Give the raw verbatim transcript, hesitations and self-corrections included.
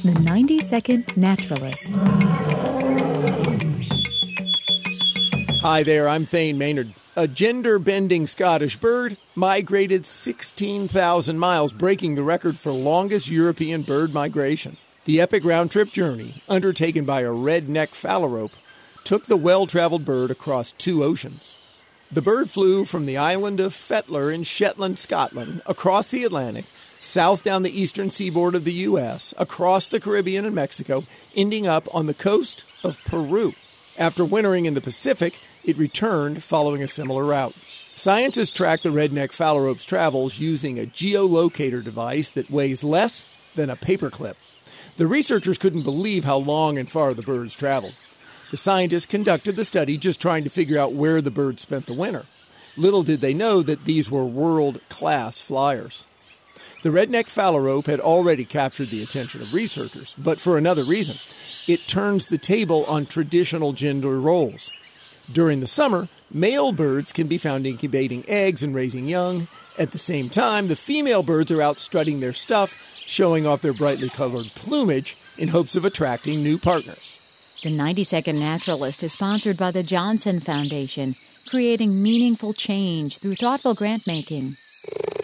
The ninety-second Naturalist. Hi there, I'm Thane Maynard. A gender-bending Scottish bird migrated sixteen thousand miles, breaking the record for longest European bird migration. The epic round-trip journey, undertaken by a red-necked phalarope, took the well-traveled bird across two oceans. The bird flew from the island of Fetlar in Shetland, Scotland, across the Atlantic, south down the eastern seaboard of the U S, across the Caribbean and Mexico, ending up on the coast of Peru. After wintering in the Pacific, it returned following a similar route. Scientists track the redneck phalarope's travels using a geolocator device that weighs less than a paperclip. The researchers couldn't believe how long and far the birds traveled. The scientists conducted the study just trying to figure out where the birds spent the winter. Little did they know that these were world-class flyers. The redneck phalarope had already captured the attention of researchers, but for another reason. It turns the table on traditional gender roles. During the summer, male birds can be found incubating eggs and raising young. At the same time, the female birds are out strutting their stuff, showing off their brightly colored plumage in hopes of attracting new partners. The ninety-second Naturalist is sponsored by the Johnson Foundation, creating meaningful change through thoughtful grant-making.